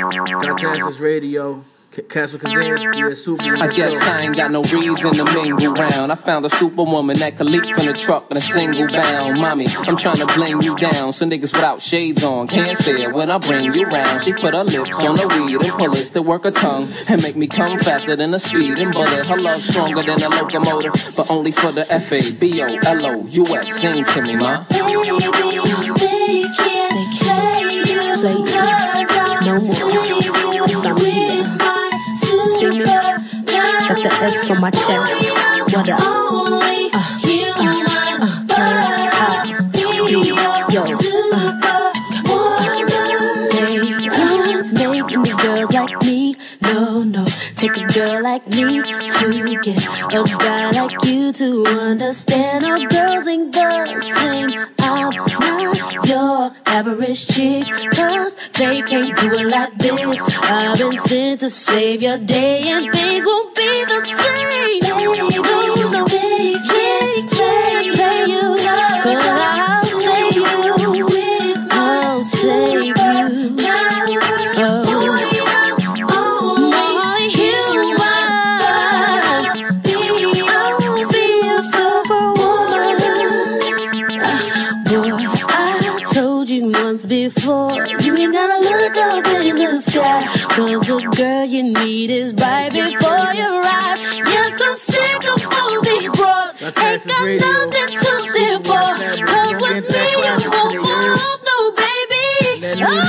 Fantastic Radio. Castle Kazansky, Superwoman. I guess I ain't got no reason to mingle round. I found a superwoman that could leap from the truck in a single bound. Mommy, I'm trying to bling you down. So niggas without shades on can't say it when I bring you round. She put her lips on the weed and pull it to work her tongue and make me come faster than a speed and bullet. Her love stronger than a locomotive, but only for the FABOLOUS. Sing to me, ma. They can't play you no more. See me? Got the F on my chest. What up? Making the girls like me. No. Take a girl like me to get a guy like you to understand. All girls ain't the same. I'm not your average chick, 'cause they can't do it like this. I've been sent to save your day, and things won't be the same. No, they can't play you, 'cause I'll save you. I'll save you. Before you ain't gotta look up in the sky, 'cause the girl you need is right before your eyes. Yes, I'm sick of all these bros. Ain't got nothing to stand for, 'cause with me you won't move, no baby. Baby, I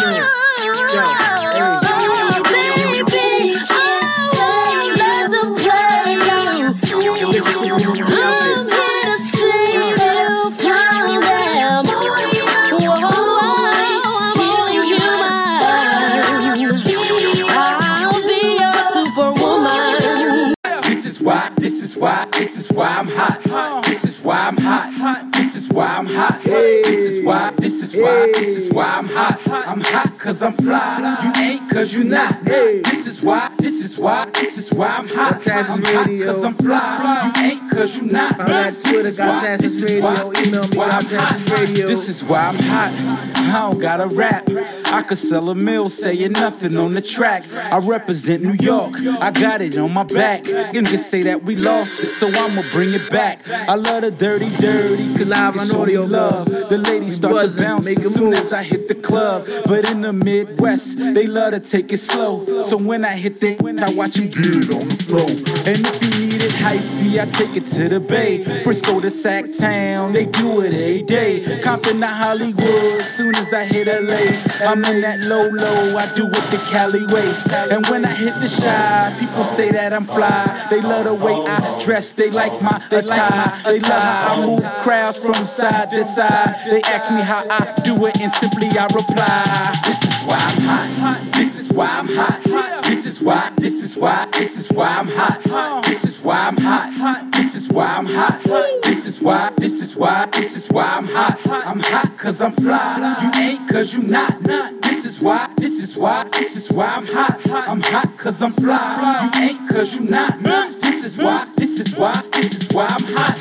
won't let them play you. I'm here to save you from them. This is why I'm hot. This is why I'm hot. This is why I'm hot. This is why I'm hot. I'm hot 'cause I'm fly. You ain't 'cause you not. This is why I'm hot. I'm hot 'cause I'm fly. You ain't 'cause you not. This is why I'm hot. I don't gotta rap. I could sell a mill saying nothing on the track. I represent New York. I got it on my back. Niggas say that we lost it, so I'ma bring it back. I love the dirty, 'cause live on audio love. The ladies start to bounce as soon as I hit the club. But in the Midwest, they love to take it slow. So when I hit I watch them get it on the floor. And if you need it hyphy, I take it to the Bay. Frisco to Sac Town, they do it every day. Compton to Hollywood, soon as I hit LA. I'm in that low, I do it the Cali way. And when I hit the Shy, people say that I'm fly. They love the way I dress, they like my attire. They love how I move crowds from side to side. They ask me how I do it, and simply I reply, this is why I'm hot. This is why I'm hot. This is why I'm hot. This is why I'm hot. This is why I'm hot. This is why I'm hot. I'm hot 'cause I'm fly. You ain't 'cause you not. This is why I'm hot. I'm hot 'cause I'm fly. You ain't 'cause you not. This is why I'm hot.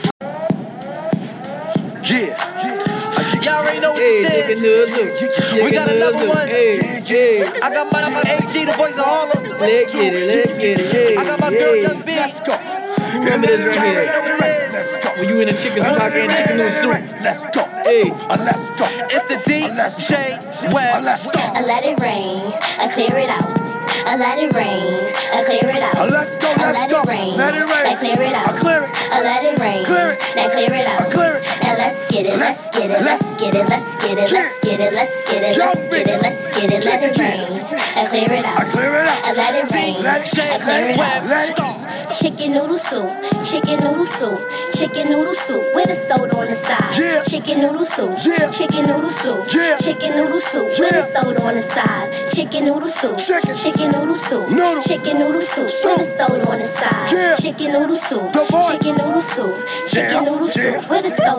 Yeah. Y'all already know what this is. We got another one. I got my AG, the voice of Harlem. Let's get it. I got my girl Young B. Let's go. Remember this right here. Let's go. When you in the chicken stock and chicken noodle soup. Let's go. Hey. Let's go. It's the DJ Web. Let's go. I let it rain, I clear it out. I let it rain, I clear it out. Let's go. I let it rain, I clear it out. I clear it. I let it rain, Clear it. now clear it out. I clear it. Now let's get it, let's get it, let's get it, let's get it, let's get it, let's get it, let's get it, let's get it. Let it rain, I clear it out. I clear it out. I let it rain, I clear it out. Let's go. Chicken noodle soup, chicken noodle soup, chicken noodle soup with a soda on the side. Yeah. Chicken noodle soup, Yeah. chicken noodle soup, Yeah. chicken noodle soup with a soda on the side. Chicken noodle soup, chicken noodle soup, Noodle. chicken noodle soup with a soda on the side. Yeah. Chicken noodle soup, The voice. chicken noodle soup, chicken Yeah. noodle soup Yeah. with a soda on the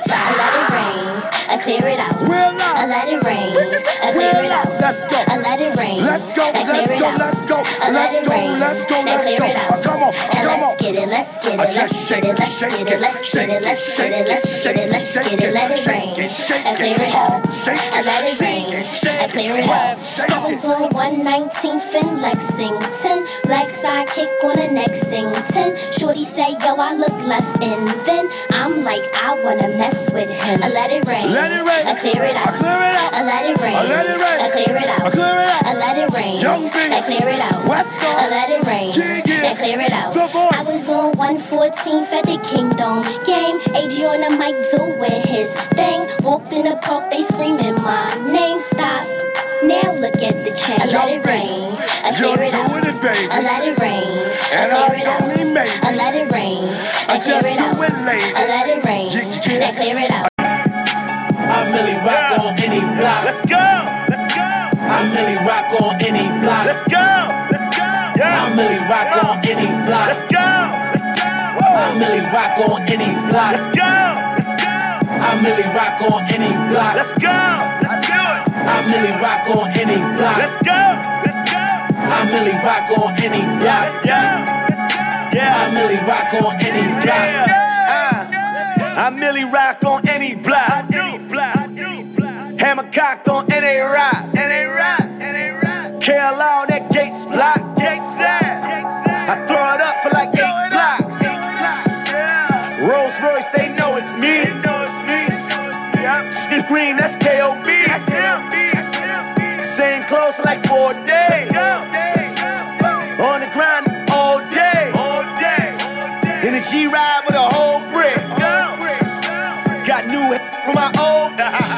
side. I let it rain, I clear it out. Real life. I let it rain, I clear it out. Let's go. I let it rain. Let's go. Let's go. Let's go. Let's go. Let's go. Let's go. Come on. Come on. Let's get it. Let's get it. Let's get it. Let's get it. Let's get it. Let's get it. Let's get it. Let's get it. Let it rain. I clear it out. I let it rain. I clear it out. I was on 119th in Lexington. Black sidekick on the next thing. 10. Shorty say, yo, I look left in. Then I'm like, I wanna mess with him. I let it rain. Let it rain. I clear it out. I clear it out. I let it rain. I let it rain. I clear it out. I clear it out. I let it rain. Young B. I clear it out. Let's go. I let it rain. I clear it out. The Voice. I was on 114th at the Kingdom game. AG on the mic doing his thing. Walked in the park, they screaming my name. Stop. Now look at the chain. I let it rain. I clear it out. You're doing it, baby. I let it rain. And I I clear it out. don't mean maybe. I let it rain. I clear just it do out. it, lady. I let it rain. I clear it out. I really rock on any block. Let's go. Let's go. I really rock on any block. Let's go. Let's go. Yeah. I really rock on any block. Let's go. I really rock on any block. Let's go. I really rock on any block. Let's go. Let's do it. I really rock on any block. Let's go. Let's go. I really rock on any block. Let's go. Yeah. I really rock on any block. I merely rock on any block. Hammer cocked on NA Rock. KLR, that gates block. I throw it up for like 8 blocks. Rolls Royce, they know it's me. Steve Green, that's KOB. Same clothes for like 4 days. On the grind all day. In a G-Ride with a whole brick. Got new from my old.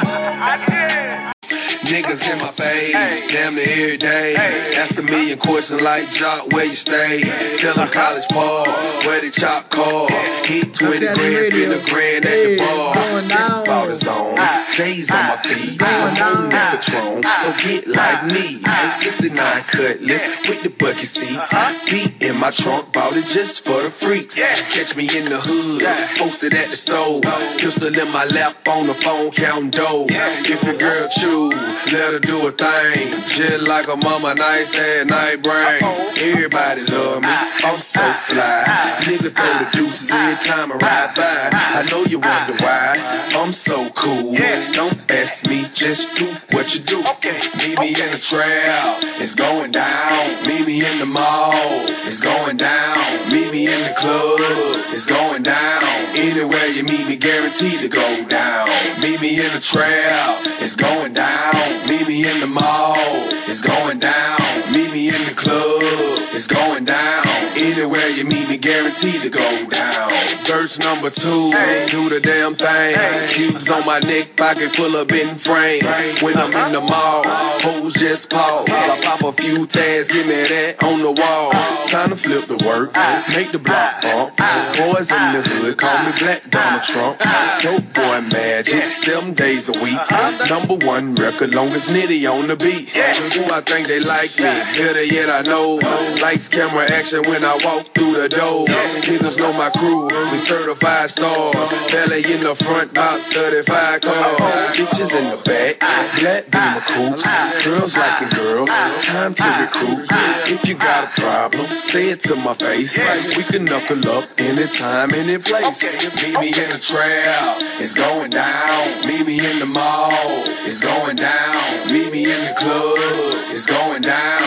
Niggas in my face, damn near every day. Ask a million questions like Jock, where you stay? Tell them College Park, where the chop cars. Hit 20 grand, spend a grand at the bar. Just about his own, J's on my feet. I'm on the Patron, so get like me. 69 Cutlass with the bucket seats. Beat in my trunk, bought it just for the freaks. Catch me in the hood, posted at the stove. Pistol in my lap on the phone, counting dough. If your girl choose, let her do a thing. Just like a mama, nice ass night brain. Everybody love me, I'm so fly. Niggas throw the deuces every time I ride by. I know you wonder why, I'm so cool. Don't ask me, just do what you do. Meet me in the trail, it's going down. Meet me in the mall, it's going down. Meet me in the club, it's going down. Anywhere you meet me, guaranteed to go down. Meet me in the trail, it's going down. Meet me in the mall, it's going down. Meet me in the club, it's going down. Anywhere you meet me, guaranteed to go down. Verse number 2, do the damn thing. Cubes on my neck, pocket full of bin frames. When I'm in the mall, hoes just pause. I pop a few tags, give me that on the wall. Time to flip the work, make the block bump. Boys in the hood, call me Black Donald Trump. Dope boy magic, 7 days a week. Number 1 record, longest nitty on the beat. Who I think they like me, better yet I know. Lights, camera, action when I walk through the door. Niggas know my crew, we certified stars. Belly in the front, about 35 cars. Bitches in the back, black beamer coops. Girls liking girls, time to recruit. If you got a problem, say it to my face. We can knuckle up anytime, any place. Meet me in the trail, it's going down. Meet me in the mall, it's going down. Meet me in the club, it's going down.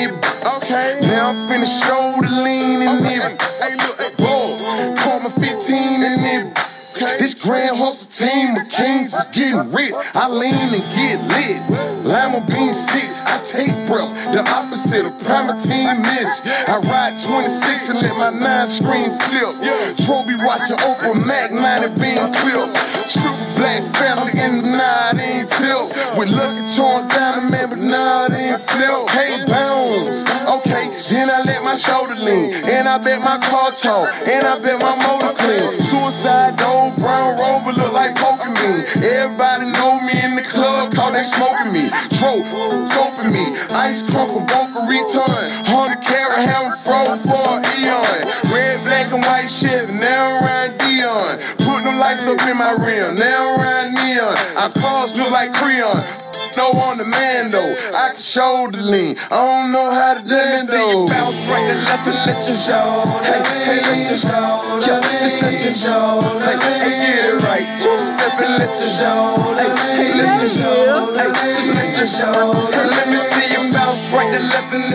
Okay, now I'm finna show the lean in it. Hey, look, whoa, call my 15 in it. This grand hustle team of kings is getting rich. I lean and get lit. Lima bean 6, I take breath. The opposite of Primatine miss. I ride 26 and let my 9 screen flip. Trophy watching Oprah Mac 90 bean clip. Super black family and nah, it ain't tilt. With Lucky Charm down, man, but nah, it ain't flip. Hey, bounce. Okay, then I let my shoulder lean. And I bet my car talk. And I bet my motor clean. Suicide door, brown rover look like Pokemon. Everybody know me in the club, call that smoking me. Drove, doping me. Ice crumb for Boca Raton. 100 carat ham froze for an eon. Red, black, and white shit, now around Dion. Put them lights up in my rim, now around neon. Our cars look like Creon. No on the man though, I can shoulder lean. I don't know how to dance though. You bounce right and left and let your show. Hey, let your show. Yeah, just let your show. Hey, get it right. Two-step and let your show. Hey, let your show. Hey, just let your show. Hey, let me see you bounce right and left and